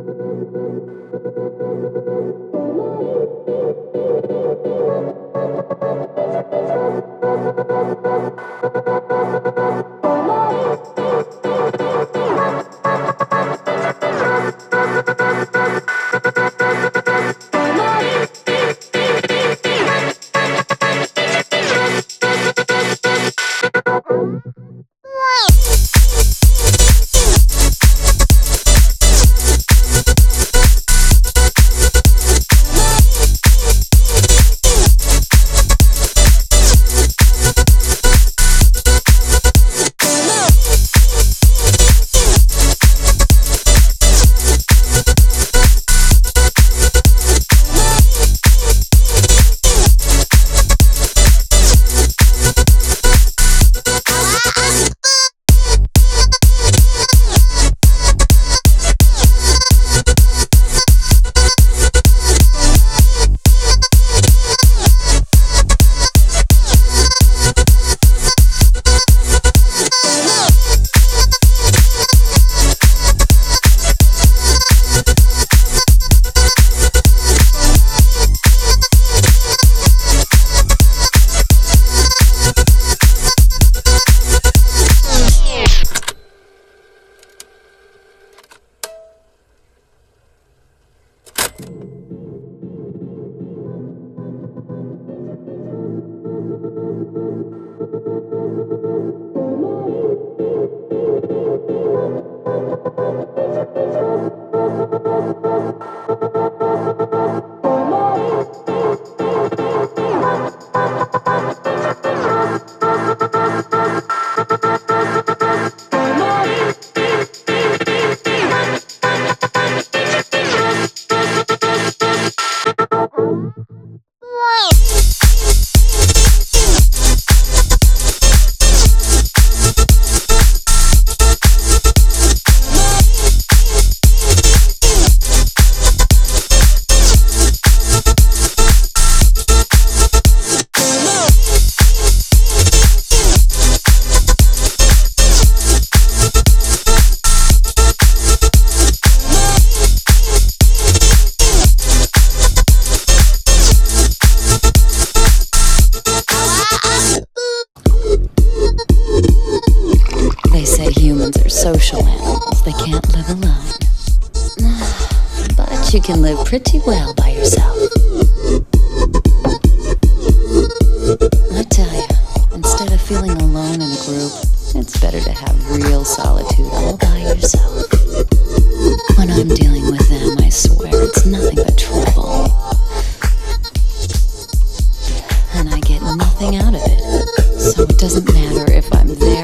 social animals. They can't live alone. But you can live pretty well by yourself. I tell you, instead of feeling alone in a group, it's better to have real solitude all by yourself. When I'm dealing with them, I swear it's nothing but trouble. And I get nothing out of it. So it doesn't matter if I'm there